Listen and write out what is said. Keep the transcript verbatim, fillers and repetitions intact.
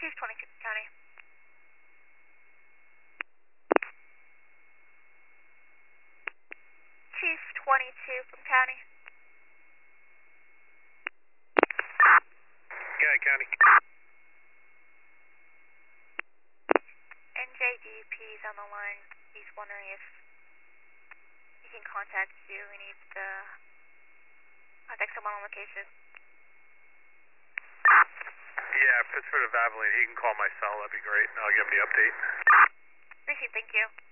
Chief twenty-two from County. Chief twenty-two from County. Yeah, County. N J D P's on the line. He's wondering if he can contact you. He needs to contact someone on location. Yeah, Pittsford of Abilene. He can call my cell. That'd be great. And I'll give him the update. Appreciate it. Thank you.